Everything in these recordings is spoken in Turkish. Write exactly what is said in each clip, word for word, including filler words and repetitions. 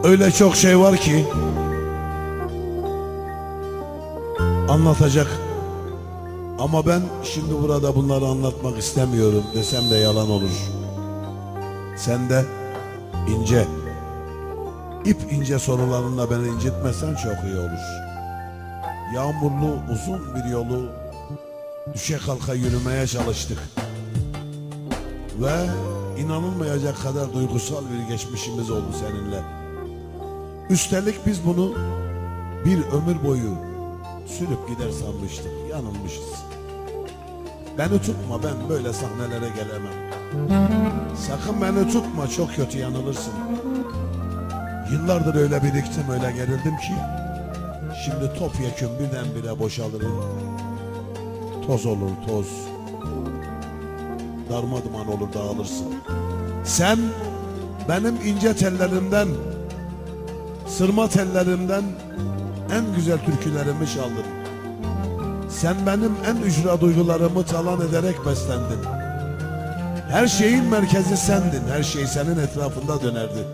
Öyle çok şey var ki anlatacak. Ama ben şimdi burada bunları anlatmak istemiyorum desem de yalan olur. Sen de ince, ip ince sorularınla beni incitmesen çok iyi olur. Yağmurlu uzun bir yolu düşe kalka yürümeye çalıştık. Ve inanılmayacak kadar duygusal bir geçmişimiz oldu seninle. Üstelik biz bunu bir ömür boyu sürüp gider sanmıştık. Yanılmışız. Beni tutma, ben böyle sahnelere gelemem. Sakın beni tutma, çok kötü yanılırsın. Yıllardır öyle biriktim, öyle gerildim ki şimdi topyekün birdenbire boşalırım. Toz olur toz, darmaduman olur dağılırsın. Sen benim ince tellerimden, sırma tellerimden en güzel türkülerimi çaldın. Sen benim en ücra duygularımı talan ederek beslendin. Her şeyin merkezi sendin, her şey senin etrafında dönerdi.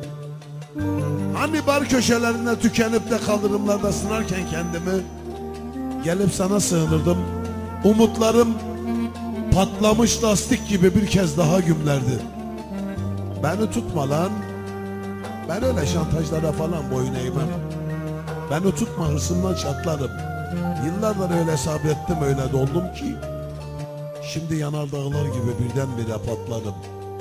Hani bar köşelerinde tükenip de kaldırımlarda sınarken kendimi, gelip sana sığınırdım. Umutlarım patlamış lastik gibi bir kez daha gümlerdi. Beni tutma lan. Ben öyle şantajlara falan boyun eğmem. Beni tutma, hırsımdan çatlarım. Yıllardır öyle sabrettim, öyle doldum ki şimdi yanardağlar gibi birdenbire patladım.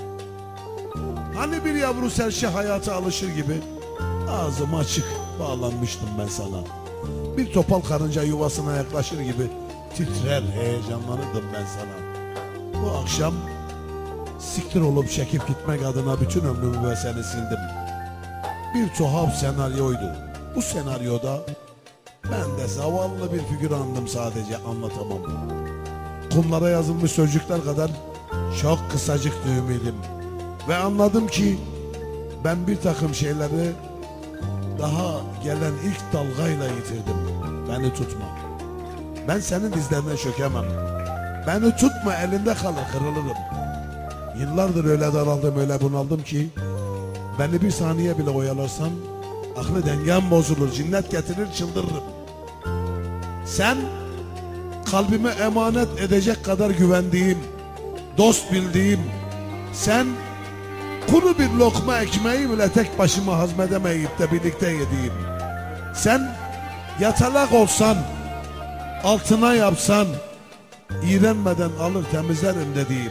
Hani bir yavru serçe hayata alışır gibi ağzım açık bağlanmıştım ben sana. Bir topal karınca yuvasına yaklaşır gibi titrer heyecanlanırdım ben sana. Bu akşam siktir olup çekip gitmek adına bütün ömrümü ve seni sildim. Bir tuhaf senaryoydu. Bu senaryoda ben de zavallı bir figürandım, sadece anlatamam. Kumlara yazılmış sözcükler kadar çok kısacık düğümüydüm. Ve anladım ki ben bir takım şeyleri daha gelen ilk dalgayla yitirdim. Beni tutma. Ben senin dizlerine çökemem. Beni tutma, elinde kalır kırılırım. Yıllardır öyle daraldım, öyle bunaldım ki beni bir saniye bile oyalarsan aklı dengem bozulur, cinnet getirir, çıldırırım. Sen kalbime emanet edecek kadar güvendiğim, dost bildiğim, sen kuru bir lokma ekmeği bile tek başıma hazmedemeyip de birlikte yediğim, sen yatalak olsan, altına yapsan, iğrenmeden alır temizlerim dediğim.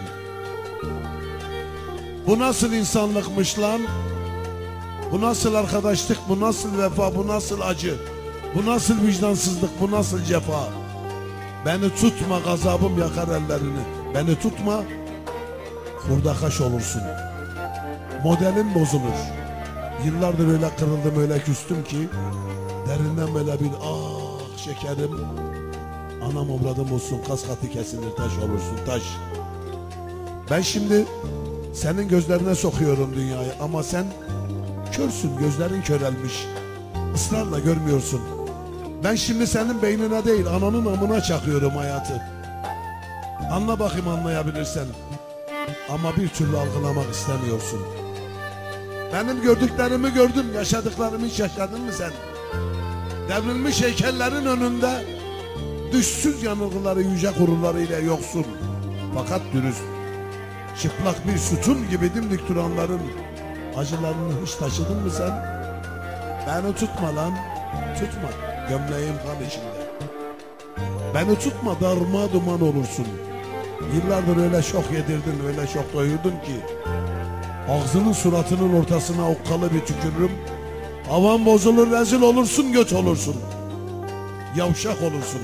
Bu nasıl insanlıkmış lan? Bu nasıl arkadaşlık, bu nasıl vefa, bu nasıl acı, bu nasıl vicdansızlık, bu nasıl cefa? Beni tutma, gazabım yakar ellerini. Beni tutma, hurdakaş olursun. Modelin bozulur. Yıllardır öyle kırıldım, öyle küstüm ki derinden böyle bir ah şekerim, anam avradım olsun, kas katı kesilir, taş olursun taş. Ben şimdi senin gözlerine sokuyorum dünyayı ama sen körsün, gözlerin körelmiş, ısrarla görmüyorsun. Ben şimdi senin beynine değil, ananın amına çakıyorum hayatı. Anla bakayım, anlayabilirsen. Ama bir türlü algılamak istemiyorsun. Benim gördüklerimi gördün, yaşadıklarımı hiç yaşadın mı sen? Devrilmiş heykellerin önünde düşsüz yanılgıları, yüce gururlarıyla yoksun fakat dürüst, çıplak bir sütun gibi dimdik duranların acılarını hiç taşıdın mı sen? Beni tutma lan, tutma, gömleğim kan içinde. Beni tutma, darma duman olursun. Yıllardır öyle şok yedirdin, öyle şok doyurdun ki ağzının suratının ortasına okkalı bir tükürürüm. Havan bozulur, rezil olursun, göt olursun, yavşak olursun.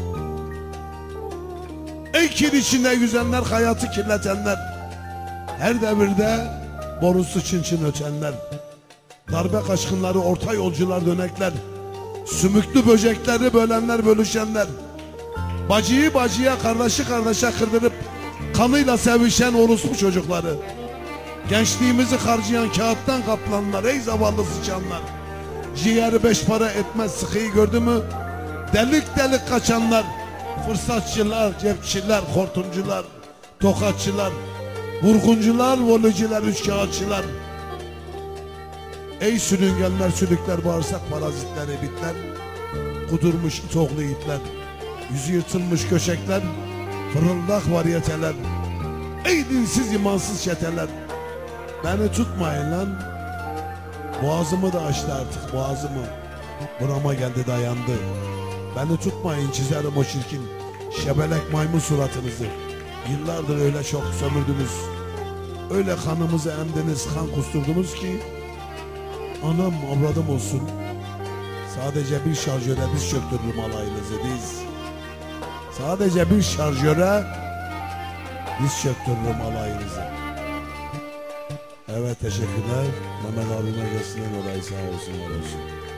Ey kir içinde yüzenler, hayatı kirletenler, her devirde borusu çın çın ötenler, darbe kaçkınları, orta yolcular, dönekler, sümüklü böcekleri bölenler, bölüşenler, bacıyı bacıya, kardeşi kardeşe kırdırıp kanıyla sevişen orospu çocukları, gençliğimizi harcayan kağıttan kaplanlar, ey zavallı sıçanlar, ciğeri beş para etmez sıkıyı gördü mü delik delik kaçanlar, fırsatçılar, cepçiler, hortumcular, tokatçılar, vurguncular, voleyciler, üçkağıtçılar. Ey sürüngenler, sülükler, bağırsak parazitler, ebitler, kudurmuş toğlu itler, yüzü yırtılmış köşekler, fırıldak varyeteler. Ey dinsiz imansız çeteler, beni tutmayın lan. Boğazımı da açtı artık, boğazımı. Burama geldi, dayandı. Beni tutmayın, çizerim o çirkin şebelek maymun suratınızı. Yıllardır öyle çok sömürdünüz, öyle kanımızı emdiniz, kan kusturdunuz ki anam avradım olsun. Sadece bir şarjöre diz çöktürürüm alayınızı, diz. Sadece bir şarjöre diz çöktürürüm alayınızı. Evet, teşekkürler. Mehmet abime gelsinler, orayı sağ olsun, var olsun.